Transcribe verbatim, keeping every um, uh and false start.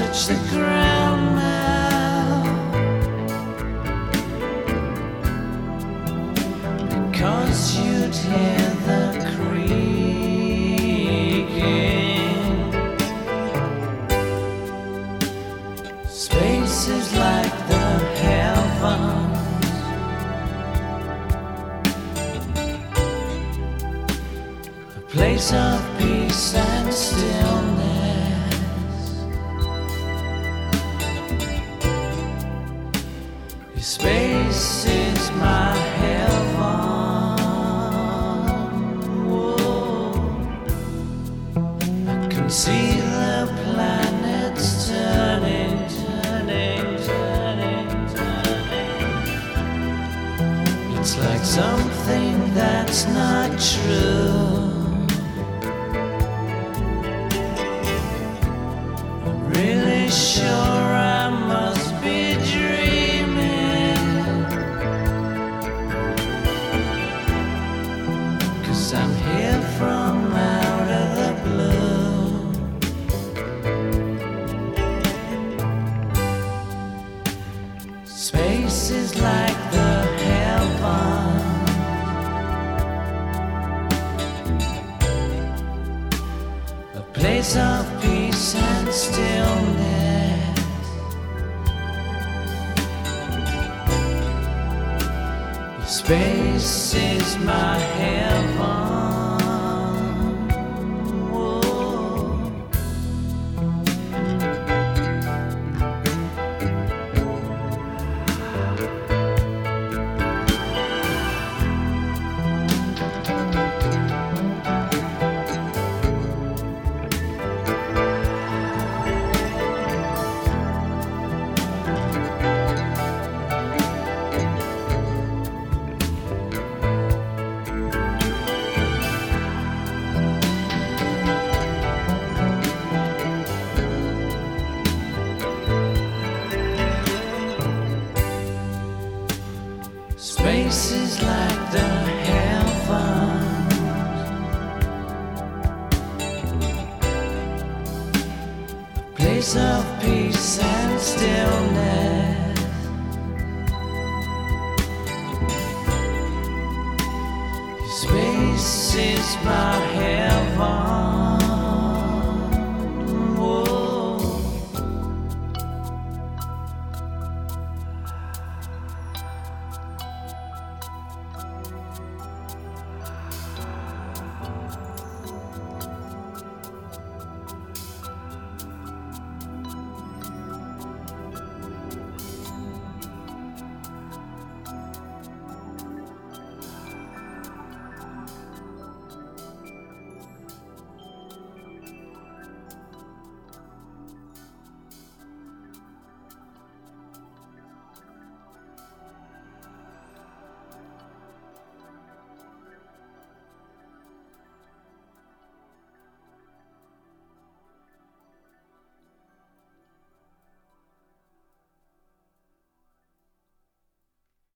touch the ground now, because you'd hear the creaking. Space is like the heavens, a place of peace and stillness. Space is my heaven. Whoa. I can see the planets turning, turning, turning, turning. It's like something that's not true. I'm really sure I must be dreaming, 'cause I'm here from out of the blue. Space is like the heavens, a place of peace and stillness. Space is my heaven. Whoa. Space is like the heavens, a place of peace and stillness. Space is my heaven.